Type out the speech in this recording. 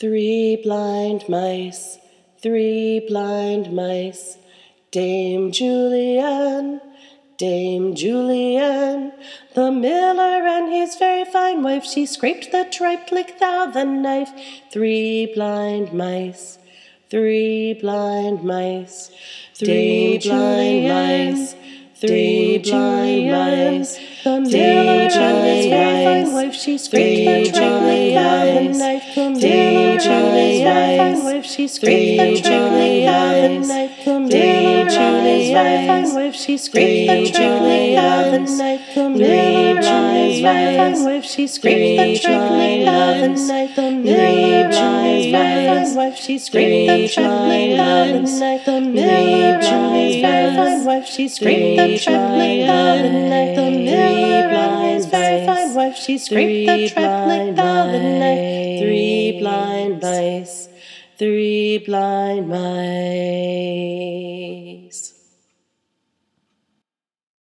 Three blind mice, Dame Julienne, Dame Julienne. The miller and his very fine wife, she scraped the tripe, lick thou the knife. Three blind mice, Dame Julienne, three blind mice. The miller and his very fine wife, she scraped the tripe, lick thou the knife. The miller and his very fine wife, she scraped the tripe, lick thou the knife. The miller and his very fine wife, she scraped the tripe, lick thou the knife. The miller and his very fine wife, she scraped the tripe, lick thou the knife. The miller and his very fine wife, she scraped the tripe, lick thou the knife. The miller and his very fine wife, she scraped the tripe, lick thou the knife. The miller and his very fine wife, she scraped the tripe, lick thou the knife. Three blind mice.